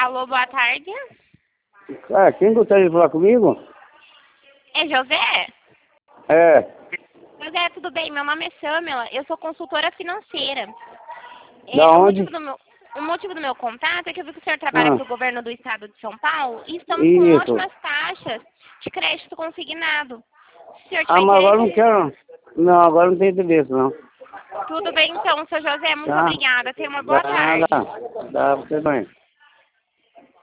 Alô, boa tarde. Ah, quem gostaria de falar comigo? É José? É. José, tudo bem? Meu nome é Samela, eu sou consultora financeira. Da O onde? motivo do meu contato é que eu vi que o senhor trabalha para o governo do estado de São Paulo e estamos com Isso. ótimas taxas de crédito consignado. Se o senhor Ah, tiver mas agora não interesse... quero. Não, agora não tem interesse, não. Tudo bem então, seu José, muito Tá? obrigada. Tenha uma boa Dá tarde. nada. Dá pra você também.